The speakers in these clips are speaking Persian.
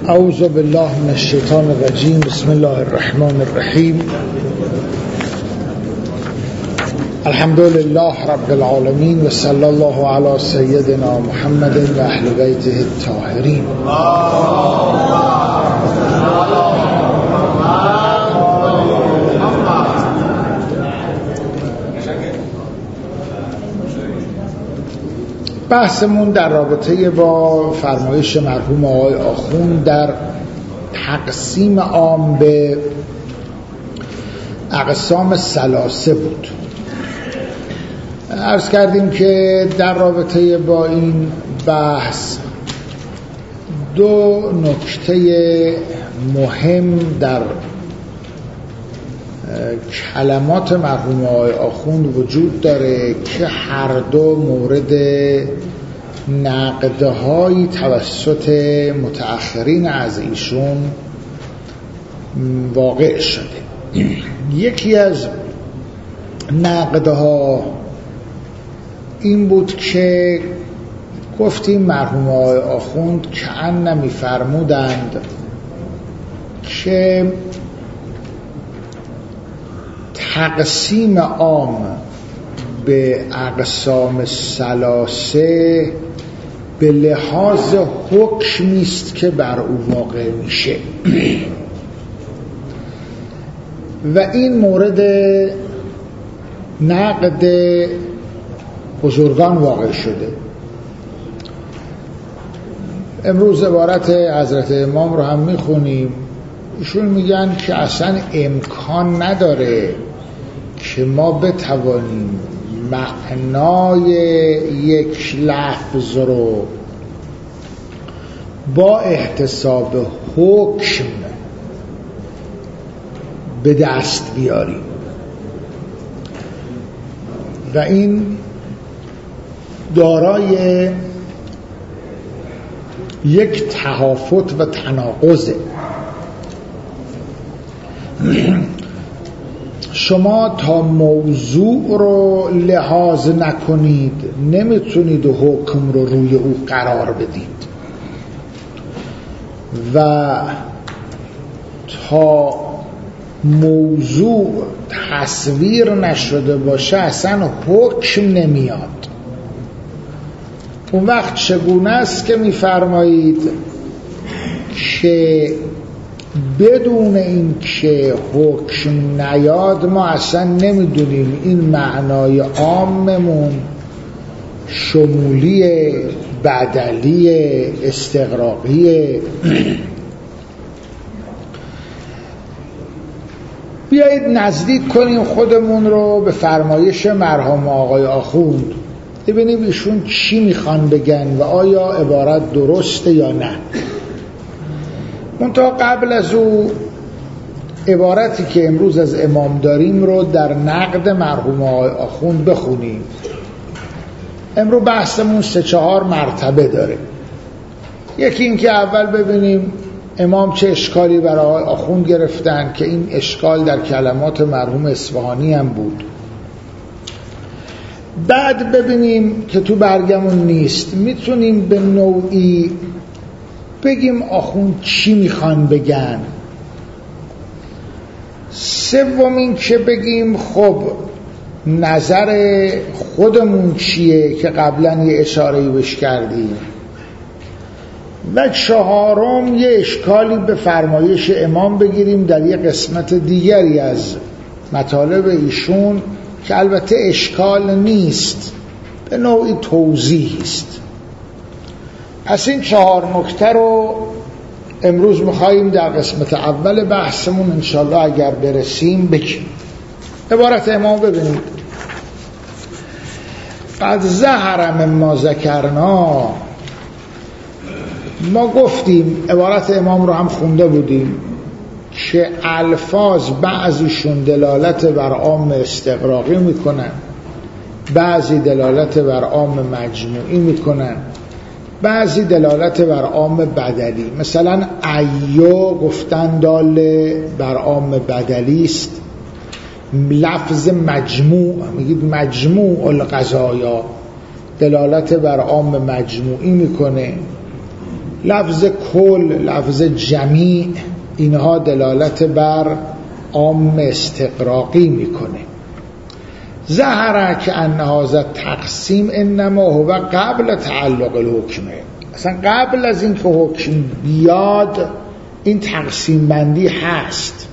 اعوذ بالله من الشیطان الرجیم. بسم الله الرحمن الرحیم. الحمد لله رب العالمین و صلی الله علی سیدنا محمد و اهل بیته الطاهرین. بحثمون در رابطه با فرمایش مرحوم آقای آخوند در تقسیم عام به اقسام ثلاثه بود. عرض کردیم که در رابطه با این بحث دو نکته مهم در کلمات مرحوم آقای آخوند وجود داره که هر دو مورد نقدهایی توسط متأخرین از ایشون واقع شده. یکی از نقدها این بود که گفتیم مرحوم آقای آخوند کأن می‌فرمودند که تقسیم عام به اقسام ثلاثه به لحاظ حکمی است که بر او واقع میشه و این مورد نقد بزرگان واقع شده. امروز عبارت حضرت امام رو هم میخونیم. ایشون میگن که اصلا امکان نداره که ما بتوانیم معنای یک لفظ رو با احتساب حکم به دست بیاریم و این دارای یک تهافت و تناقضه. شما تا موضوع رو لحاظ نکنید نمیتونید حکم رو روی او قرار بدید و تا موضوع تصویر نشده باشه اصلا حکم نمیاد. اون وقت چگونه است که میفرمایید که بدون این که حکم نیاد ما اصلا نمیدونیم این معنای عاممون شمولی، بدلی، استغراقی. بیایید نزدیک کنیم خودمون رو به فرمایش مرحوم آقای آخوند، ببینیم ایشون چی میخوان بگن و آیا عبارت درسته یا نه. منتها قبل از او عبارتی که امروز از امام داریم رو در نقد مرحوم آقای آخوند بخونیم. امروز بحثمون 3-4 مرتبه داره. یکی این که اول ببینیم امام چه اشکالی برای آقای آخوند گرفتن که این اشکال در کلمات مرحوم اصفهانی هم بود. بعد ببینیم که تو برگمون نیست میتونیم به نوعی بگیم آخوند چی میخوان بگن. سوم این که بگیم خب نظر خودمون چیه که قبلا یه اشاره‌ای بهش کردیم. و چهارم یه اشکالی به فرمایش امام بگیریم در یه قسمت دیگری از مطالب ایشون که البته اشکال نیست، به نوعی توضیح است. پس این 4 نکته رو امروز می‌خوایم در قسمت اول بحثمون انشالله اگر برسیم بگیم. عبارت امام ببینید: قد ظهر مما ذکرنا. ما گفتیم عبارت امام رو هم خونده بودیم که الفاظ بعضیشون دلالت بر عام استغراقی میکنن، بعضی دلالت بر عام مجموعی میکنن، بعضی دلالت بر عام بدلی. مثلا ایو گفتن دال بر عام بدلی است. لفظ مجموع میگید مجموع القضایا دلالت بر عام مجموعی میکنه. لفظ کل، لفظ جمیع، اینها دلالت بر عام استقراقی میکنه. ظهر که ان هذا تقسیم انما هو قبل تعلق الحکم، اصلا قبل از این که حکم بیاد این تقسیم بندی هست.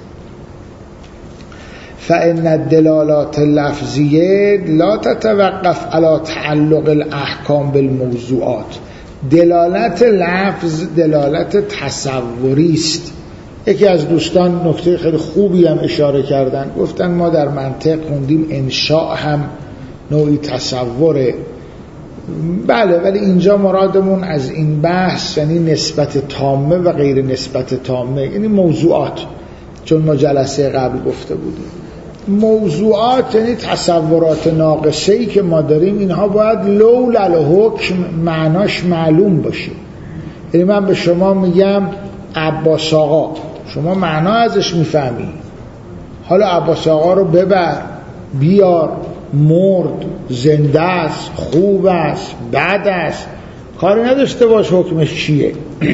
فإن الدلالات اللفظیه لا تتوقف على تعلق الاحکام بالموضوعات. دلالت لفظ دلالت تصوری است. یکی از دوستان نکته خیلی خوبی هم اشاره کردن، گفتن ما در منطق خوندیم انشاء هم نوعی تصوره. بله، ولی اینجا مرادمون از این بحث یعنی نسبت تامه و غیر نسبت تامه، یعنی موضوعات، چون ما جلسه قبل گفته بودیم موضوعات یعنی تصورات ناقصه‌ای که ما داریم، اینها باید لولا الحکم معناش معلوم باشه. یعنی من به شما میگم عباس آقا، شما معنا ازش میفهمی، حالا عباس آقا رو ببر بیار، مرد، زنده است، خوب است، بد است، کاری نداشته باش حکمش چیه.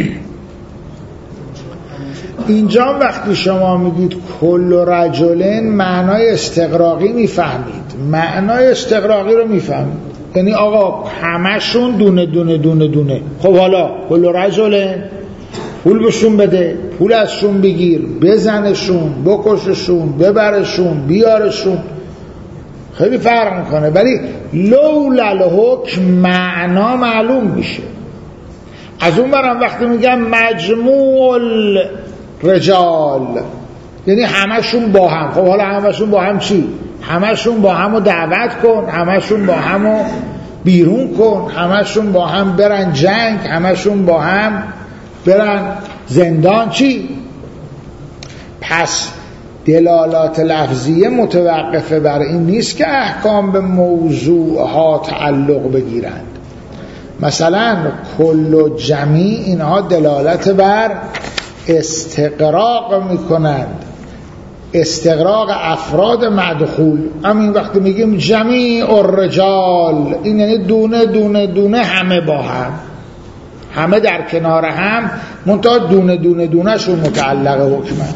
اینجا وقتی شما میگید کل رجلین معنای استقراقی میفهمید، معنای استقراقی رو میفهمید، یعنی آقا همشون دونه دونه دونه دونه. خب حالا کل رجلین پول بهشون بده، پول ازشون بگیر، بزنشون، بکششون، ببرشون، بیارشون، خیلی فرق میکنه. ولی لولا الحکم معنا معلوم میشه. از اون برم وقتی میگم مجموع الرجال یعنی همشون با هم. خب حالا همشون با هم چی؟ همشون با هم رو دعوت کن، همشون با هم رو بیرون کن، همشون با هم برن جنگ، همشون با هم برن زندان. چی؟ پس دلالات لفظیه متوقفه بر این نیست که احکام به موضوعها تعلق بگیرند. مثلا کل و جمیع اینها دلالت بر استقراق میکنند، استقراق افراد مدخول. همین وقتی میگیم جمیع الرجال، این یعنی دونه دونه دونه همه با هم، همه در کنار هم، منتها دونه دونه دونه شون متعلق حکمند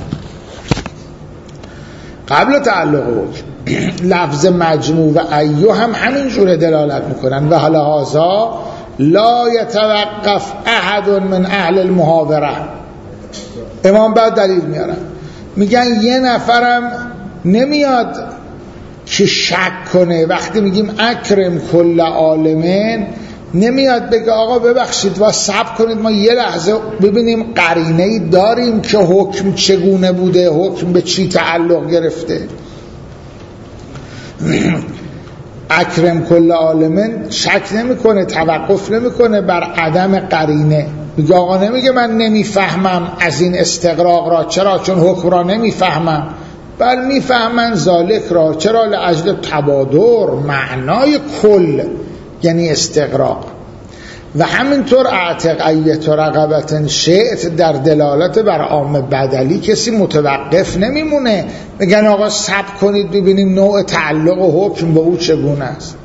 قبل تعلق حکم. لفظ مجموع و ایو هم همین جور دلالت میکنن. و حالا هذا لا یتوقف احد من اهل المحاوره. امام بعد دلیل میارن، میگن یه نفرم نمیاد که شک کنه. وقتی میگیم اکرم کل عالمین، نمیاد بگه آقا ببخشید و صبر کنید ما یه لحظه ببینیم قرینه‌ای داریم که حکم چگونه بوده، حکم به چی تعلق گرفته. اکرم کل عالمین شک نمیکنه، توقف نمیکنه بر عدم قرینه. میگه آقا نمیگه من نمیفهمم از این استقراق را، چرا؟ چون حکم را نمیفهمم. بل میفهمن ذالک را، چرا؟ لاجل تبادر. معنای کل یعنی استقراق. و همینطور اعتق ایت رقبت شئت در دلالت بر عام بدلی کسی متوقف نمیمونه. میگن آقا صبر کنید ببینیم نوع تعلق و حکم به او چگونه است.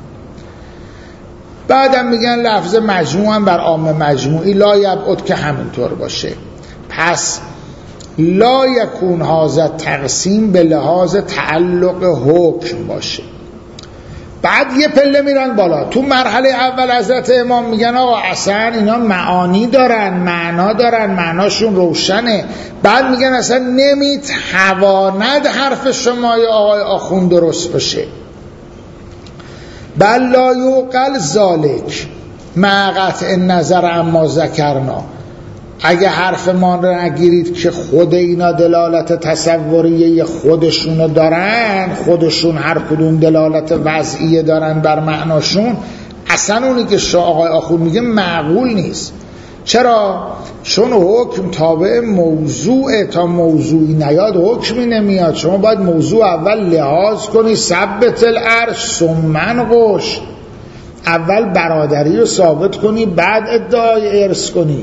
بعدم میگن لفظ مجموع هم بر عام مجموعی لا یبعد که همینطور باشه. پس لا یکون هذا تقسیم به لحاظ تعلق حکم باشه. بعد یه پله میرن بالا. تو مرحله اول حضرت امام میگن آقا اصلا اینا معانی دارن، معنا دارن، معناشون روشنه. بعد میگن اصلا نمیتواند حرف شما یا آقای آخوند درست باشه. بل لا یوقل ذالک مع قطع نظر اما ذکرنا. اگه حرف ما رو نگیرید که خود اینا دلالت تصوریه خودشونو دارن، خودشون هر کدوم دلالت وضعیه دارن بر معناشون، اصلا اونی که آقای آخوند میگه معقول نیست. چرا؟ چون حکم تابع موضوع، تا موضوعی نیاد حکمی نمیاد. شما باید موضوع اول لحاظ کنی، ثبت العرش ثم انقش، اول برادری رو ثابت کنی بعد ادعای ارث کنی.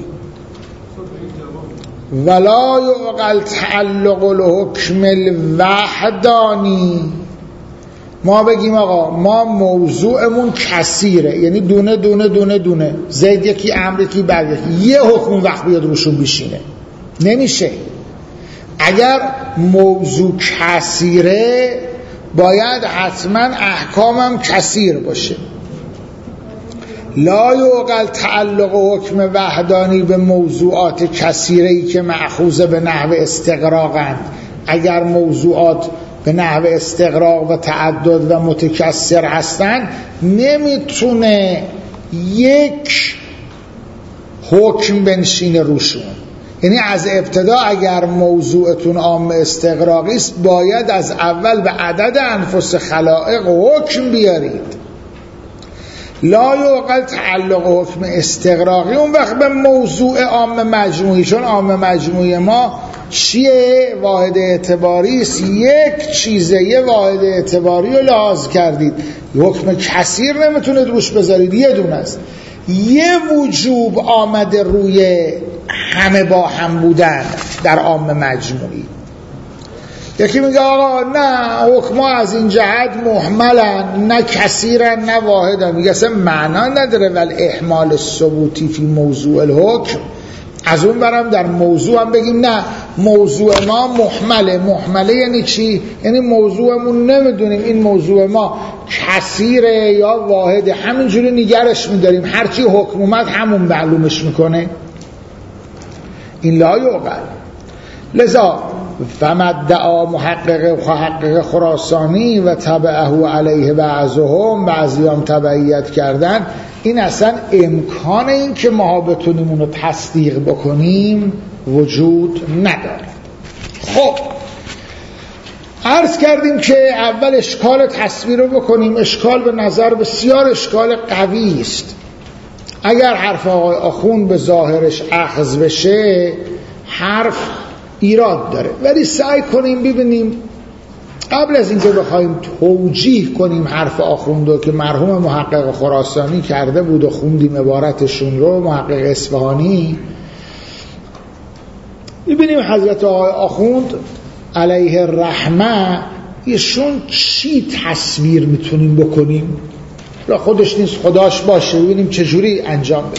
ولا یعقل تعلق الحکم الوحدانی، ما بگیم آقا ما موضوعمون کثیره، یعنی دونه دونه دونه دونه، زید یکی امر یکی بعد یکی، یه حکم وقت بیاد روشون بشینه، نمیشه. اگر موضوع کثیره باید حتما احکامم کثیر باشه. لا یعقل تعلق حکم وحدانی به موضوعات کثیره‌ای که مأخوذ به نحو استغراقند. اگر موضوعات به نحو استغراق و تعدد و متکثر هستند نمیتونه یک حکم بنشینه روشون. یعنی از ابتدا اگر موضوعتون عام استغراقی است باید از اول به عدد انفس خلائق حکم بیارید. لا یعقل تعلق حکم استغراقی اون وقت به موضوع عام مجموعی، چون عام مجموعی ما چیه؟ واحد اعتباری است، یک چیزه، یه واحد اعتباری رو لحاظ کردید، حکم کثیر نمیتونید روش بذارید، یه دونه است. یه وجوب آمده روی همه با هم بودن در عام مجموعی. یکی میگه آقا نه حکما از این جهت محملن، نه کثیرن نه واحدن، میگه اصلا معنا نداره ولی احمال ثبوتی فی موضوع الحکم. از اون برم در موضوع هم بگیم نه موضوع ما محمله. محمله یعنی چی؟ یعنی موضوعمون نمیدونیم این موضوع ما کثیره یا واحده، همینجوری نگرش میداریم، هرچی حکم اومد همون معلومش میکنه. این لا یعقل. لذا فمدعا محقق خراسانی و تبعه علیه بعضهم، بعضی هم تبعیت کردن، این اصلا امکان این که ما بتونیم اونو تصدیق بکنیم وجود نداره. خب عرض کردیم که اول اشکال تصویر رو بکنیم. اشکال به نظر بسیار اشکال قوی است. اگر حرف آقای آخوند به ظاهرش اخذ بشه حرف ایراد داره، ولی سعی کنیم ببینیم قبل از اینکه بخوایم توجیه کنیم حرف آخوندو که مرحوم محقق خراسانی کرده بود و خوندیم عبارتشون رو، محقق اصفهانی، ببینیم حضرت آقای آخوند علیه الرحمه ایشون چی تصویر میتونیم بکنیم. را خودش نیست خداش باشه، ببینیم چجوری انجام بدیم.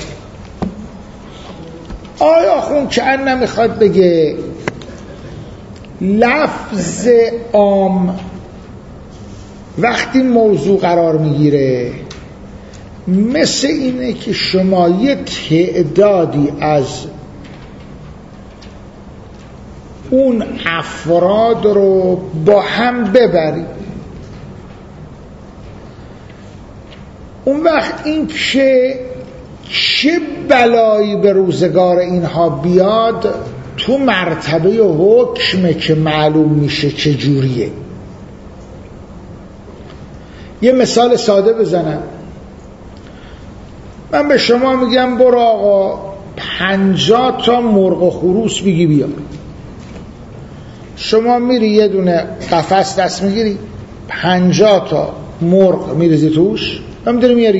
آقای آخوند که نمیخواد بگه لفظ عام وقتی موضوع قرار میگیره مثل اینه که شما یه تعدادی از اون افراد رو با هم ببرید، اون وقت این که چه بلایی به روزگار اینها بیاد تو مرتبه حکمه که معلوم میشه چه جوریه. یه مثال ساده بزنم. من به شما میگم برو آقا 50 تا مرغ و خروس بگی بیا. شما میری یه دونه قفس دست میگیری 50 تا مرغ میریزی توش و میدونی میاری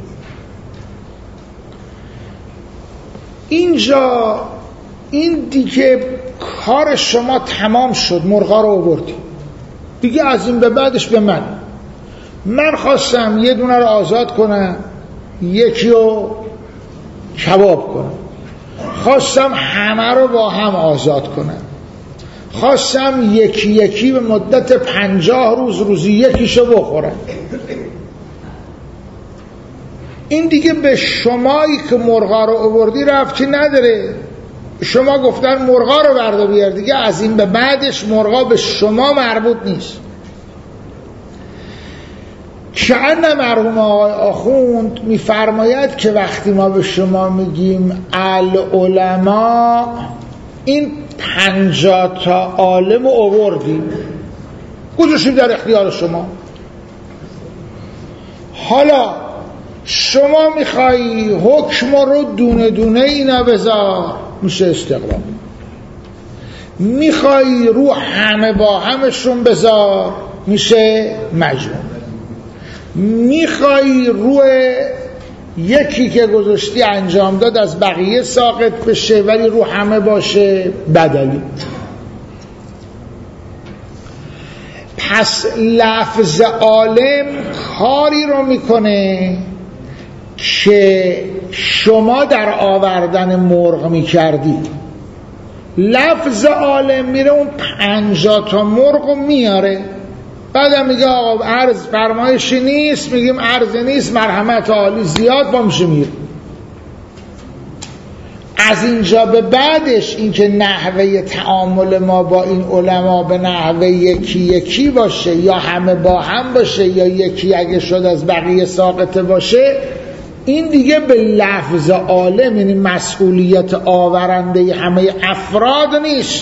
اینجا این دیگه کار شما تمام شد، مرغا رو آوردی دیگه، از این به بعدش به من خواستم یه دونه رو آزاد کنم، یکی رو کباب کنم، خواستم همه رو با هم آزاد کنم، خواستم یکی یکی به مدت 50 روز روزی یکیشو بخورم. این دیگه به شمایی که مرغا رو آوردی رفتی نداره. شما گفتن مرغا رو برده بیار دیگه، از این به بعدش مرغا به شما مربوط نیست. کأن مرحوم آقای آخوند میفرماید که وقتی ما به شما میگیم العلماء، این 50 تا عالم رو آوردیم گذاشتیم در اختیار شما. حالا شما میخوایی حکم رو دونه دونه اینا بذار، میشه استقلال. میخوایی رو همه با همشون بذار، میشه مجموع. میخوایی رو یکی که گذاشتی انجام داد از بقیه ساقط بشه ولی رو همه باشه، بدلی. پس لفظ عالم کاری رو میکنه که شما در آوردن مرغ میکردی. لفظ عالم میره اون 50 تا مرغ رو میاره، بعدم میگه آقا عرض فرمایشی نیست، میگیم عرض نیست، مرحمت عالی زیاد با میشه میره. از اینجا به بعدش اینکه نحوه تعامل ما با این علما به نحوه یکی یکی باشه یا همه با هم باشه یا یکی اگه شد از بقیه ساقطه باشه، این دیگه به لفظ عالم یعنی مسئولیت آورنده همه افراد نیست.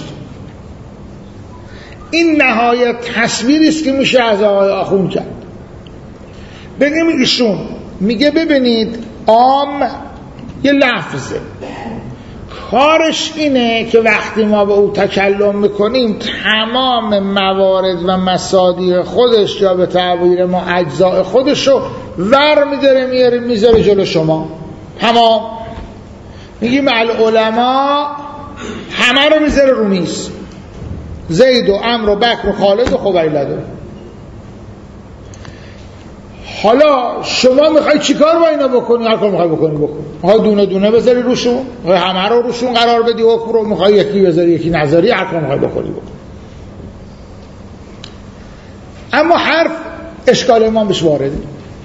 این نهایت تصویری است که میشه از آقای آخوند کرد. بگیم ایشون میگه ببینید عام یه لفظه، کارش اینه که وقتی ما به او تکلم میکنیم تمام موارد و مصادیق خودش یا به تعبیر ما اجزاء خودشو ور میداره میاره میذاره جلو شما. تمام میگیم العلماء همه رو میذاره رو میز، زید و عمرو و بکر و خالد و خبیلد. حالا شما میخوای چیکار با اینا بکنی؟ هر کار میخوای بکنی بکن. میخوای دونه دونه بذاری روشون، میخوای همه رو روشون قرار بدی حکم رو، میخوای یکی بذاری یکی نذاری، هر کار میخوای بکنی بکن. اما حرف اشکال ما بهش وارده.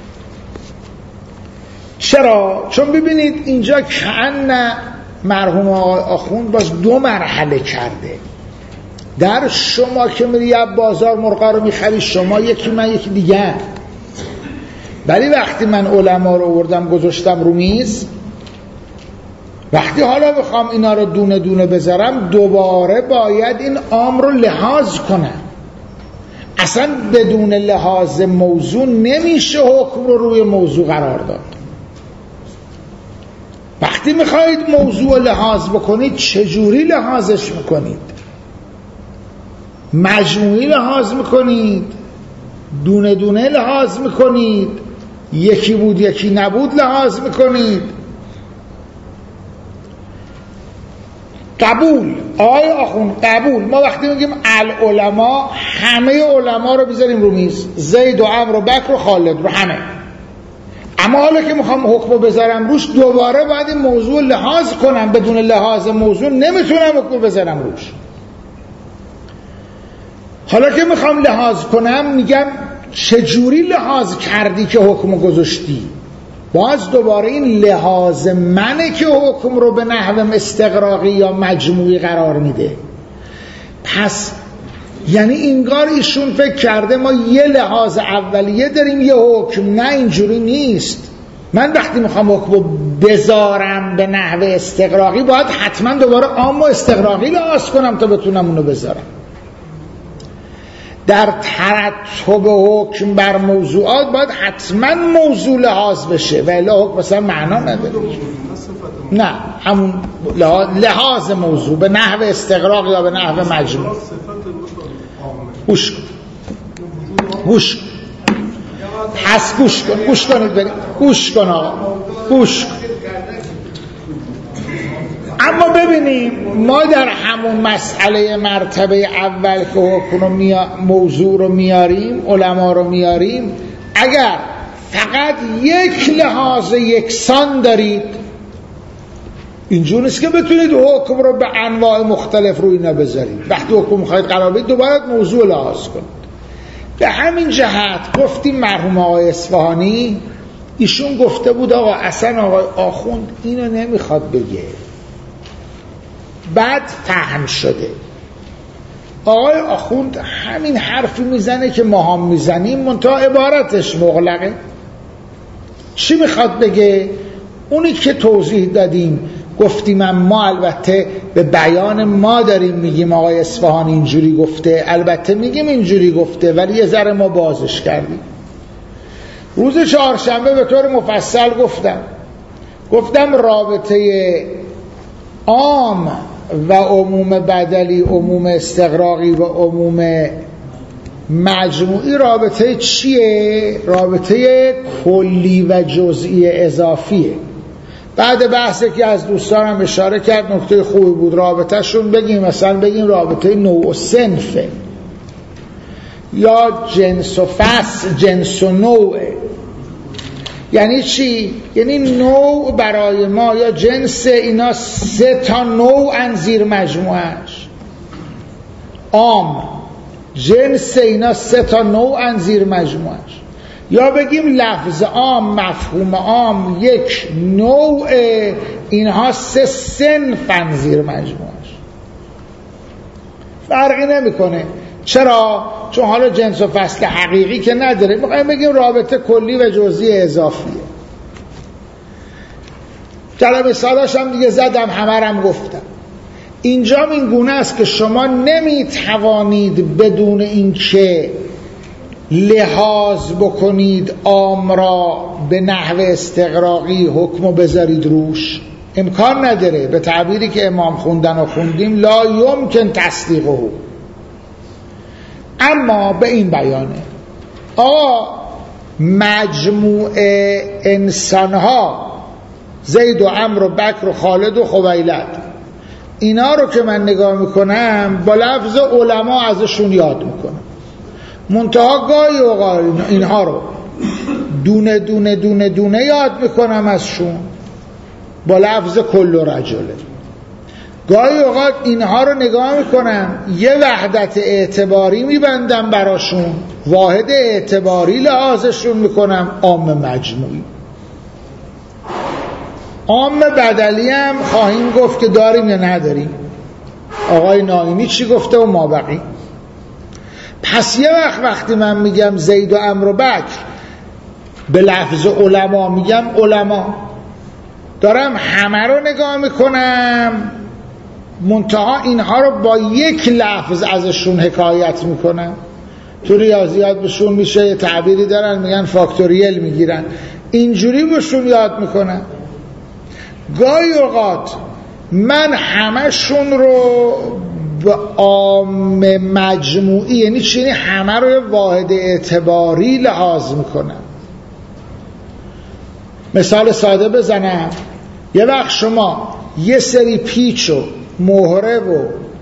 چرا؟ چون ببینید اینجا کأن مرحوم آقای آخوند باز 2 مرحله کرده. در شما که میری بازار مرغا رو میخری، شما یکی من یکی دیگه. ولی وقتی من علما رو آوردم گذاشتم رو میز، وقتی حالا بخوام اینا رو دونه دونه بذارم دوباره باید این عام رو لحاظ کنم. اصلا بدون لحاظ موضوع نمیشه حکم رو روی موضوع قرار داد. وقتی میخواید موضوع لحاظ بکنید چجوری لحاظش میکنید؟ مجموعی لحاظ میکنید؟ دونه دونه لحاظ میکنید؟ یکی بود یکی نبود لحاظ میکنید؟ قبول آقای آخوند قبول. ما وقتی میگیم العلماء همه علما رو بذاریم رو میز، زید و عمرو و بکر و خالد رو همه. اما حالا که میخوام حکم بذارم روش دوباره باید این موضوع لحاظ کنم، بدون لحاظ موضوع نمیتونم حکم بذارم روش. حالا که میخوام لحاظ کنم میگم چجوری لحاظ کردی که حکم گذاشتی؟ باز دوباره این لحاظ منه که حکم رو به نحو استغراقی یا مجموعی قرار میده. پس یعنی اینگار ایشون فکر کرده ما یه لحاظ اولیه داریم یه حکم. نه اینجوری نیست. من وقتی میخوام حکم بذارم به نحو استغراقی باید حتما دوباره عام و استغراقی لحاظ کنم تا بتونم اونو بذارم. در ترتب حکم بر موضوعات باید حتما موضوع لحاظ بشه و الا حکم مثلا معنا نداره. نه همون لحاظ موضوع به نحو استغراق یا به نحو مجموع. گوش کن پس گوش کنید بریم. گوش کن آقا گوش کن. اما ببینیم ما در همون مسئله مرتبه اول که حکم موضوع رو میاریم، علما رو میاریم، اگر فقط یک لحاظ یکسان دارید اینجور نیست که بتونید حکم رو به انواع مختلف روی اینا بذارید. وقتی حکم میخواید قرار بدید دوباره موضوع لحاظ کنید. به همین جهت گفتیم مرحوم آقای اصفهانی ایشون گفته بود آقا اصلا آقای آخوند اینو نمیخواد بگه، بعد فهم شده. آقای آخوند همین حرفی میزنه که ما هم میزنیم، منتها عبارتش مغلقه. چی میخواد بگه؟ اونی که توضیح دادیم گفتیم ما البته به بیان ما داریم میگیم آقای اصفهانی اینجوری گفته، البته میگیم اینجوری گفته ولی یه ذره ما بازش کردیم. روز چهارشنبه به طور مفصل گفتم رابطه عام و عموم بدلی، عموم استغراقی و عموم مجموعی رابطه چیه؟ رابطه کلی و جزئی اضافیه. بعد بحثی که از دوستانم اشاره کرد نکته خوبی بود، رابطه شون بگیم مثلا بگیم رابطه نوع و صنفه. یا جنس و فصل، جنس و نوع. یعنی چی؟ یعنی نوع برای ما یا جنس اینا 3 تا نوعن زیر مجموعش. عام جنس اینا 3 تا نوعن زیر مجموعش. یا بگیم لفظ عام، مفهوم عام 1 نوع، اینها 3 صنفن زیر مجموعش. فرقی نمیکنه. چرا؟ چون حالا جنس و فصل حقیقی که نداره، میخوایم بگیم رابطه کلی و جزئی اضافیه. جلب مثالاش هم دیگه زدم، همه هم گفتم. اینجا این گونه است که شما نمیتوانید بدون اینکه لحاظ بکنید عام را به نحو استغراقی حکمو بذارید روش، امکان نداره. به تعبیری که امام خوندن و خوندیم لا یمکن تصدیقه. اما به این بیانه مجموع انسانها زید و عمرو و بکر و خالد و خویلد، اینا رو که من نگاه میکنم با لفظ علما ازشون یاد میکنم. منتها گاهی اوقات اینها رو دونه دونه دونه دونه یاد میکنم ازشون با لفظ کل رجله. گاهی اوقات اینها رو نگاه میکنم یه وحدت اعتباری میبندم براشون، واحد اعتباری لحاظشون میکنم، عام مجموعی. عام بدلی هم خواهیم گفت که داریم یا نداریم. آقای ناینی چی گفته و مابقی. پس یه وقتی من میگم زید و عمرو و بکر به لفظ علما میگم علما، دارم همه رو نگاه میکنم، منتها اینها رو با یک لفظ ازشون حکایت میکنم. تو ریاضیات بهشون میشه یه تعبیری دارن میگن فاکتوریل میگیرن، اینجوری بهشون یاد میکنم. گاهی اوقات من همشون رو به عام مجموعی، یعنی چی؟ همه رو واحد اعتباری لحاظ میکنم. مثال ساده بزنم، یه وقت شما یه سری پیچ و مهره و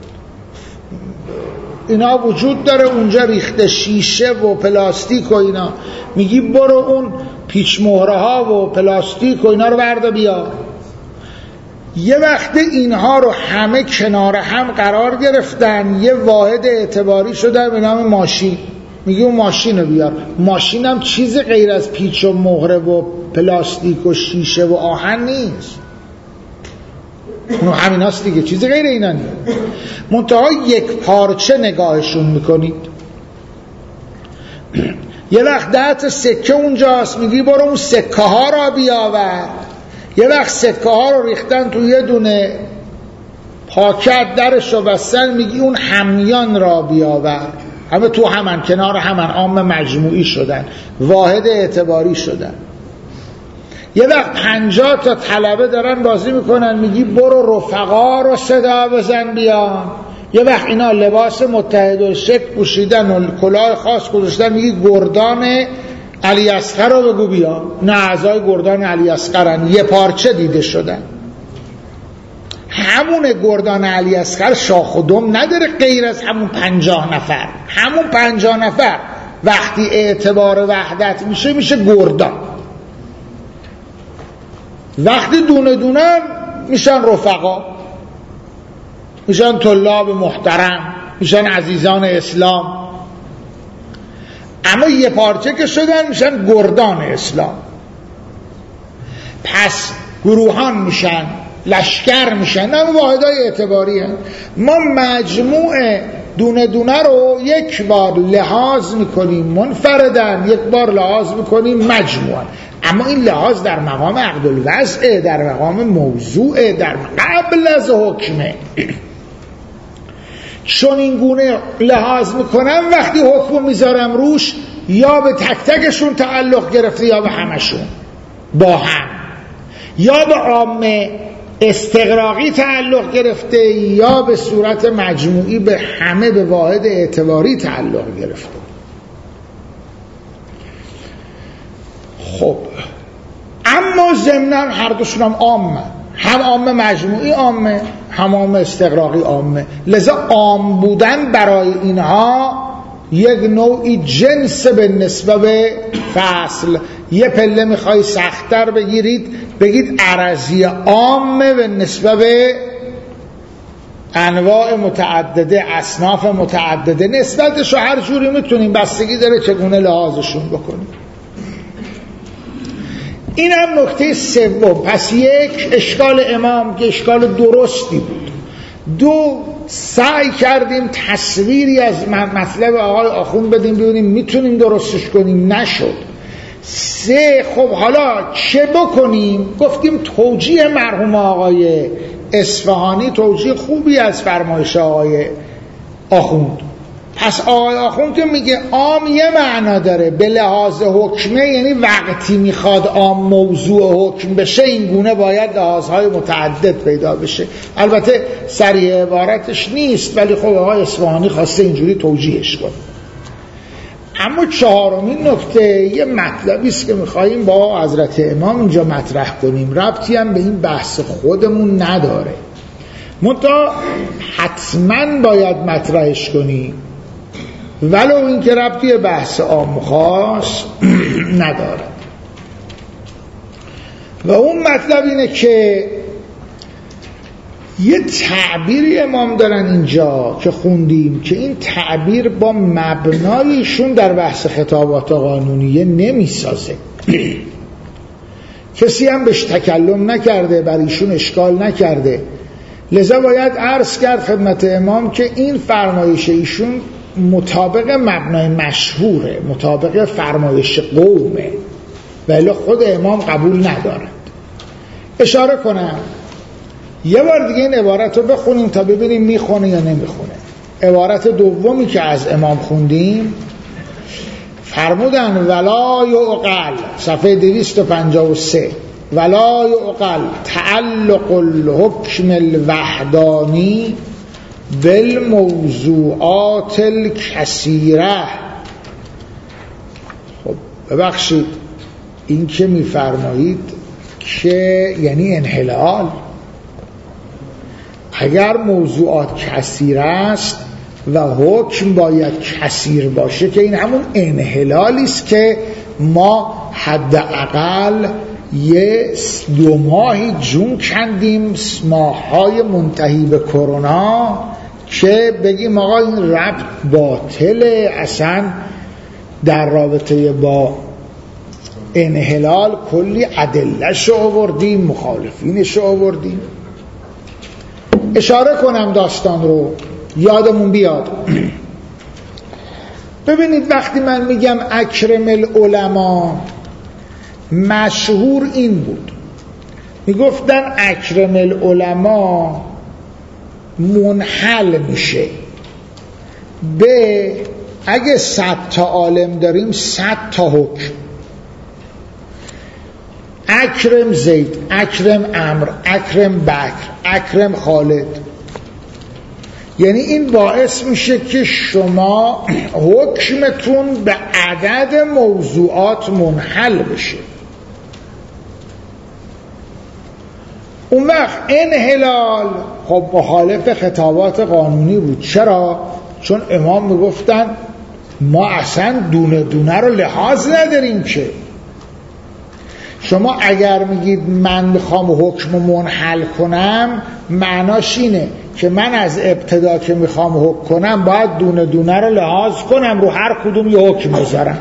اینا وجود داره اونجا ریخته، شیشه و پلاستیک و اینا، میگی برو اون پیچ مهره ها و پلاستیک و اینا رو بردا بیا. یه وقت اینها رو همه کنار هم قرار گرفتن، یه واحد اعتباری شدن به نام ماشین، میگی اون ماشین رو بیار. ماشین هم چیز غیر از پیچ و مهره و پلاستیک و شیشه و آهن نیست، اونو همین هست دیگه، چیزی غیر اینا نیست. منتها یک پارچه نگاهشون میکنید. یه وقت 10 تا سکه اونجاست، میگی برو اون سکه ها را بیاور. یه وقت سکه ها رو ریختن تو یه دونه پاکت درش رو بستن، میگی اون همیان را بیاور. همه تو همن، کنار همن، عام مجموعی شدن، واحد اعتباری شدن. یه وقت 50 تا طلبه دارن بازی میکنن، میگی برو رفقا رو صدا بزن بیان. یه وقت اینا لباس متحدالشکل پوشیدن و کلاه خاص گذاشتن، میگی گردان علی اصغر رو بگو بیا. نه، اعضای گردان علی اصغرن، یه پارچه دیده شدن. همون گردان علی اصغر شاخ و دم نداره غیر از همون 50 نفر. همون 50 نفر وقتی اعتبار وحدت میشه گردان. وقتی دونه دونه میشن رفقا، میشن طلاب محترم، میشن عزیزان اسلام. اما یه پارچه که شدن میشن گردان اسلام. پس گروهان میشن، لشکر میشن، اما واحدهای اعتباری هست. ما مجموع دونه دونه رو یک بار لحاظ میکنیم منفردن، یک بار لحاظ میکنیم مجموعا. اما این لحاظ در مقام عقد الوضع، در مقام موضوع، در قبل از حکمه. چون این گونه لحاظ میکنم وقتی حکم میذارم روش، یا به تک تکشون تعلق گرفته یا به همشون با هم، یا به عامه استغراقی تعلق گرفته یا به صورت مجموعی به همه به واحد اعتباری تعلق گرفته. خب اما ضمناً هر دوشون هم عامه، هم عام مجموعی عامه، هم عام استغراقی عامه. لذا عام بودن برای اینها یک نوعی جنس به نسبت به فصل. یه پله میخوای سخت‌تر بگیرید بگید عرضی عامه به نسبت به انواع متعدده، اصناف متعدده. نسبتش رو هر جوری میتونیم، بستگی داره چگونه لحاظشون بکنیم. این هم نکته سوم. پس یک، اشکال امام که اشکال درستی بود. دو، سعی کردیم تصویری از مطلب آقای آخوند بدیم ببینیم میتونیم درستش کنیم، نشد. سه، خب حالا چه بکنیم؟ گفتیم توجیه مرحوم آقای اصفهانی توجیه خوبی از فرمایش آقای آخوند. پس آقای آخوند که میگه عام یه معنا داره به لحاظ حکمه، یعنی وقتی میخواد عام موضوع حکم بشه این گونه باید لحاظهای متعدد پیدا بشه. البته سریع عبارتش نیست، ولی خب آقای اصفهانی خواسته اینجوری توجیهش کنه. اما چهارمین نکته یه مطلبی است که میخواییم با حضرت امام اینجا مطرح کنیم، ربطی هم به این بحث خودمون نداره، منتها حتما باید مطرحش کنیم ولو این که ربطی بحث عام خاص ندارد. و اون مطلب اینه که یه تعبیری امام دارن اینجا که خوندیم که این تعبیر با مبنایشون در بحث خطابات قانونیه نمیسازه. کسی هم بهش تکلم نکرده، بر ایشون اشکال نکرده، لذا باید عرض کرد خدمت امام که این فرمایش ایشون مطابق مبنای مشهوره، مطابق فرمایش قومه، ولی خود امام قبول ندارد. اشاره کنم یه بار دیگه این عبارت رو بخونیم تا ببینیم میخونه یا نمیخونه. عبارت دومی که از امام خوندیم فرمودن ولا یعقل، صفحه 253، ولا یعقل تعلق الحکم الوحدانی بالموضوعات الکثیره. خب ببخشید، این که میفرمایید که یعنی انحلال. اگر موضوعات کثیر است و حکم باید کثیر باشه که این همون انحلالی است که ما حداقل یه 2 ماهی جون کندیم، ماه‌های منتهی به کرونا، که بگیم آقا این ربط باطله، اصلا در رابطه با انحلال کلی ادله‌شو آوردیم، مخالفینشو آوردیم. اشاره کنم داستان رو یادمون بیاد. ببینید وقتی من میگم اکرم العلماء، مشهور این بود، میگفتن اکرم العلماء منحل میشه به اگه 100 تا عالم داریم 100 تا حکم. اکرم زید، اکرم عمرو، اکرم بکر، اکرم خالد. یعنی این باعث میشه که شما حکمتون به عدد موضوعات منحل بشه. اون وقت انحلال خب مخالف خطابات قانونی بود. چرا؟ چون امام میگفتن ما اصلا دونه دونه رو لحاظ نداریم که. شما اگر میگید من میخوام حکم منحل کنم، معناش اینه که من از ابتدا که میخوام حکم کنم باید دونه دونه رو لحاظ کنم، رو هر کدوم یه حکم بذارم.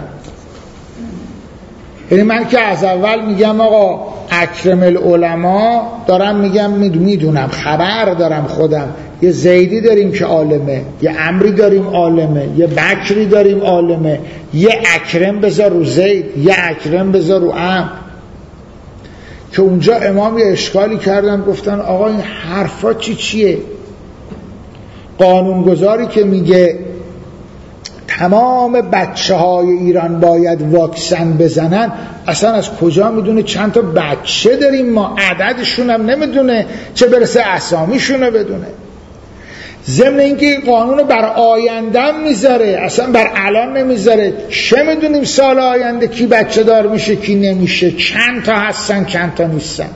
یعنی من که از اول میگم آقا اکرم العلماء، دارم میگم میدونم، خبر دارم خودم، یه زیدی داریم که عالمه، یه عمری داریم عالمه، یه بکری داریم عالمه، یه اکرم بذار رو زید، یه اکرم بذار رو عمر. که اونجا امام یه اشکالی کردن، گفتن آقا این حرفا چیه؟ قانونگذاری که میگه تمام بچه های ایران باید واکسن بزنن، اصلا از کجا میدونه چند تا بچه داریم ما؟ عددشون هم نمیدونه، چه برسه اسامیشونو بدونه. ضمن اینکه این قانونو بر آینده میذاره، اصلا بر الان نمیذاره. چه میدونیم سال آینده کی بچه دار میشه کی نمیشه، چند تا هستن چند تا نیستن.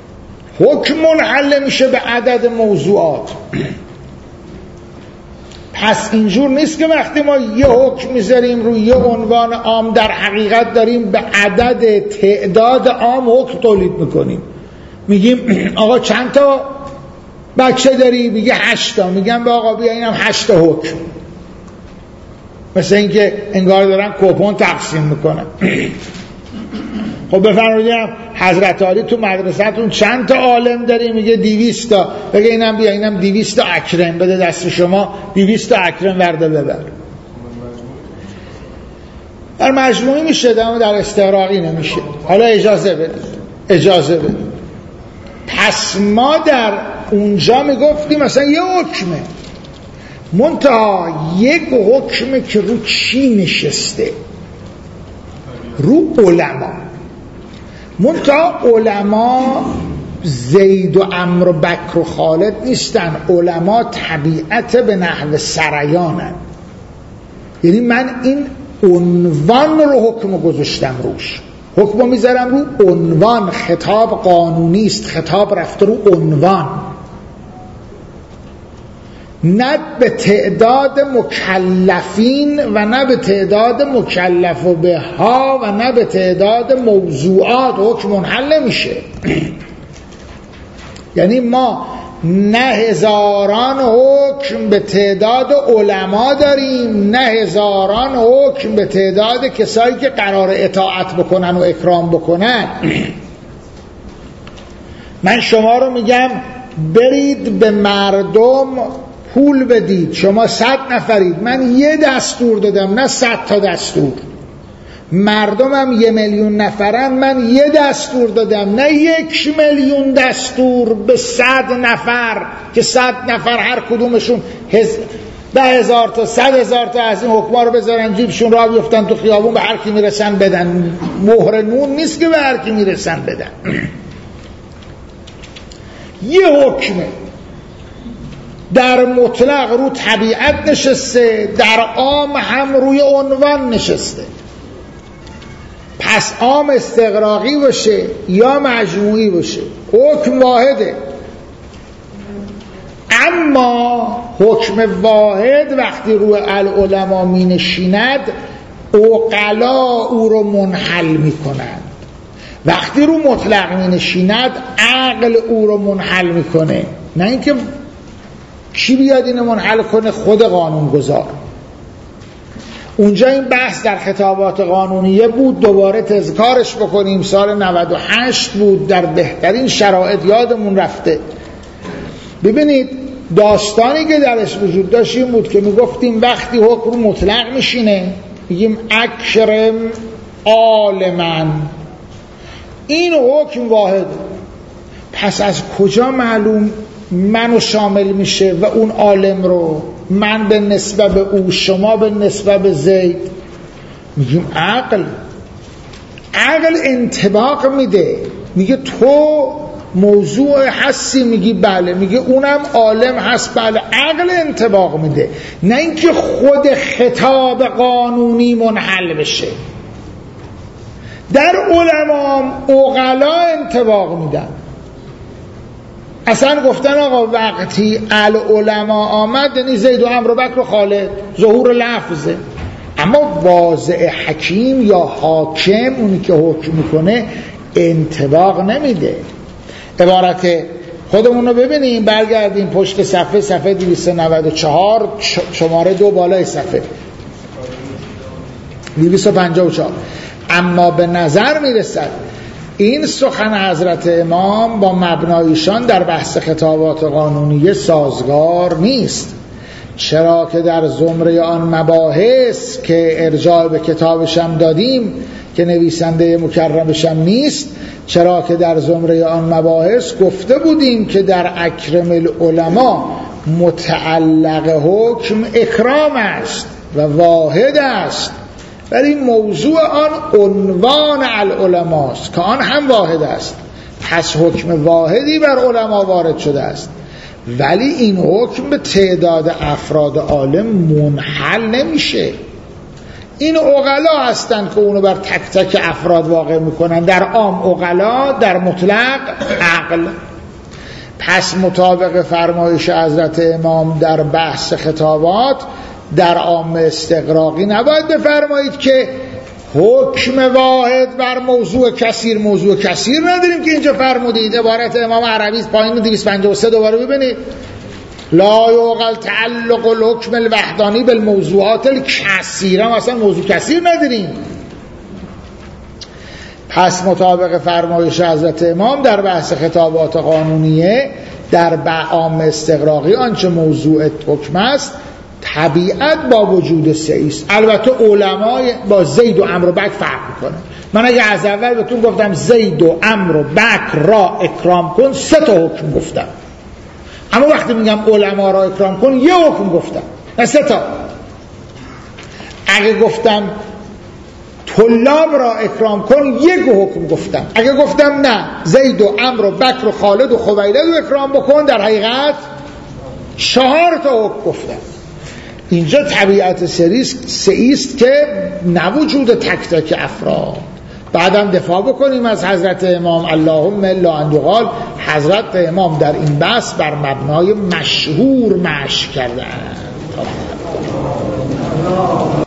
حکم منحل میشه به عدد موضوعات. پس اینجور نیست که وقتی ما یه حکم میذاریم روی یه عنوان عام در حقیقت داریم به عدد تعداد عام حکم تولید میکنیم. میگیم آقا چند تا بچه داری؟ میگه 8 تا. میگم به آقا بیا اینم 8 تا حکم. مثل اینکه انگار دارن کوپن تقسیم میکنن. خب بفرمایید حضرت علی تو مدرسه‌تون چند تا عالم داری؟ میگه 200 تا. بگه اینم بیا اینم 200 تا اکرم بده دست شما، 200 تا اکرم ورده ببر. در مجموعی میشه در استغراقی نمیشه. حالا اجازه بدید. پس ما در اونجا میگفتیم مثلا یه حکمه، منتها یک حکمه که رو چی نشسته؟ رو علما. منتها علما زید و عمرو و بکر و خالد نیستن، علما طبیعت به نحو سریانن. یعنی من این عنوان رو حکم گذاشتم روش، حکم رو میذارم رو عنوان. خطاب قانونی است، خطاب رفته رو عنوان، نه به تعداد مکلفین و نه به تعداد مکلف به ها و نه به تعداد موضوعات. حکم منحل نمیشه. یعنی ما نه هزاران حکم به تعداد علما داریم، نه هزاران حکم به تعداد کسایی که قرار اطاعت بکنن و اکرام بکنن. من شما رو میگم برید به مردم پول بدید، شما 100 نفرید، من یه دستور دادم نه 100 تا دستور. مردمم 1,000,000 نفرن، من یه دستور دادم نه 1,000,000 دستور به 100 نفر که 100 نفر هر کدومشون 10,000 تا 100,000 تا از این حکما رو بذارن جیبشون راه بیفتن تو خیابون به هر کی میرسن بدن. مهر نون نیست که به هر کی میرسن بدن. یه حکمه در مطلق رو طبیعت نشسته، در عام هم روی عنوان نشسته. پس عام استغراقی باشه یا مجموعی باشه حکم واحده. اما حکم واحد وقتی روی العلماء می نشیند عقلا او رو منحل می کنند. وقتی رو مطلق می نشیند عقل او رو منحل می کنه. نه اینکه کی بیاد اینو منحل کنه؟ خود قانونگذار. اونجا این بحث در خطابات قانونیه بود، دوباره تذکارش بکنیم. سال 98 بود، در بهترین شرایط یادمون رفته. ببینید داستانی که درش وجود داشت این بود که میگفتیم وقتی حکم مطلق میشینه میگیم اکرم عالمن، این حکم واحد. پس از کجا معلوم منو شامل میشه و اون عالم رو؟ من به نسبت به او، شما به نسبت به زید. میگیم عقل انطباق میده، میگه تو موضوع هستی، میگی بله، میگه اونم عالم هست، بله. عقل انطباق میده، نه اینکه خود خطاب قانونی منحل بشه. در علما عقلا انطباق میدن. اصلا گفتن آقا وقتی العلماء آمد یعنی زید و عمرو و بکر و خالد، ظهور لفظه. اما واضع حکیم یا حاکم، اونی که حکم میکنه، انطباق نمیده. عبارت خودمون رو ببینیم، برگردیم پشت صفحه 294 شماره 2 بالای صفحه 254. اما به نظر میرسد این سخن حضرت امام با مبنایشان در بحث خطابات قانونی سازگار نیست، چرا که در زمره آن مباحث که ارجاع به کتابشم دادیم که نویسنده مکرمشم نیست، چرا که در زمره آن مباحث گفته بودیم که در اکرم العلماء متعلق حکم اکرام است و واحد است، ولی موضوع آن عنوان العلماء است که آن هم واحد است. پس حکم واحدی بر علما وارد شده است، ولی این حکم به تعداد افراد عالم منحل نمیشه. این عقلا هستند که اونو بر تک تک افراد واقع میکنن. در عام عقلا، در مطلق عقل. پس مطابق فرمایش حضرت امام در بحث خطابات در عام استغراقی نباید بفرمایید که حکم واحد بر موضوع کثیر نداریم که اینجا فرمودید. عبارت امام عربی پایین 253 دوباره ببینید. لا یعقل تعلق الحکم الوحدانی بالموضوعات الکثیره، مثلا موضوع کثیر نداریم. پس مطابق فرمایش حضرت امام در بحث خطابات قانونیه در عام استغراقی آنچه موضوع حکم است طبیعت با وجود سه است. البته علمای با زید و عمرو و بکر فرق میکنه. من اگه از اول بهتون گفتم زید و عمرو و بکر را اکرام کن 3 تا حکم گفتم، اما وقتی میگم علما را اکرام کن 1 حکم گفتم، نه 3 تا. اگه گفتم طلاب را اکرام کن 1 حکم گفتم. اگه گفتم نه زید و عمرو و بکر و خالد و خویلد رو اکرام بکن در حقیقت 4 تا حکم گفتم. اینجا طبیعت سه است که نوجود تک تک افراد. بعدم دفاع بکنیم از حضرت امام، اللهم الا ان یقال حضرت امام در این بحث بر مبنای مشهور مشی کردند.